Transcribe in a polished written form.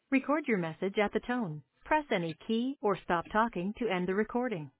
Record your message at the tone. Press any key or stop talking to end the recording.